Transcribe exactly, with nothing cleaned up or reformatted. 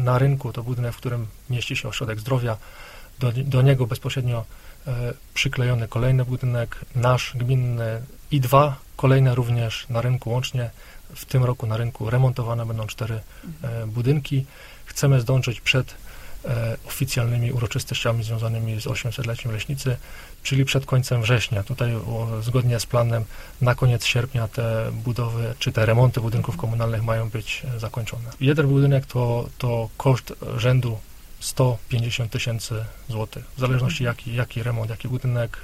na rynku, to budynek, w którym mieści się ośrodek zdrowia, do, do niego bezpośrednio e, przyklejony kolejny budynek, nasz gminny i dwa kolejne również na rynku łącznie. W tym roku na rynku remontowane będą cztery e, budynki. Chcemy zdążyć przed e, oficjalnymi uroczystościami związanymi z osiemsetleciem Leśnicy, czyli przed końcem września. Tutaj o, zgodnie z planem na koniec sierpnia te budowy, czy te remonty budynków komunalnych mają być e, zakończone. Jeden budynek to, to koszt rzędu sto pięćdziesiąt tysięcy złotych, w zależności jaki, jaki remont, jaki budynek.